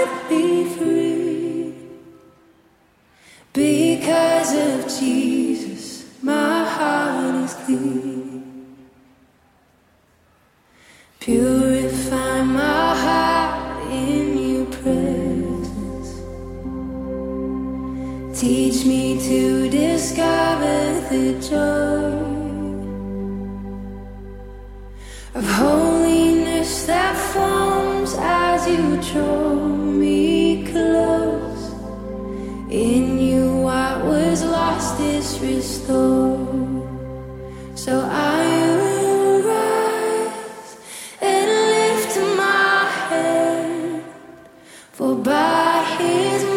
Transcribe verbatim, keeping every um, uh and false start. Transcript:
could be free. Because of Jesus, my heart is clean. Purify my heart in your presence. Teach me to discover the joy of holiness that forms as you draw me close. In you what was lost is restored. So I will rise and lift my head, for by his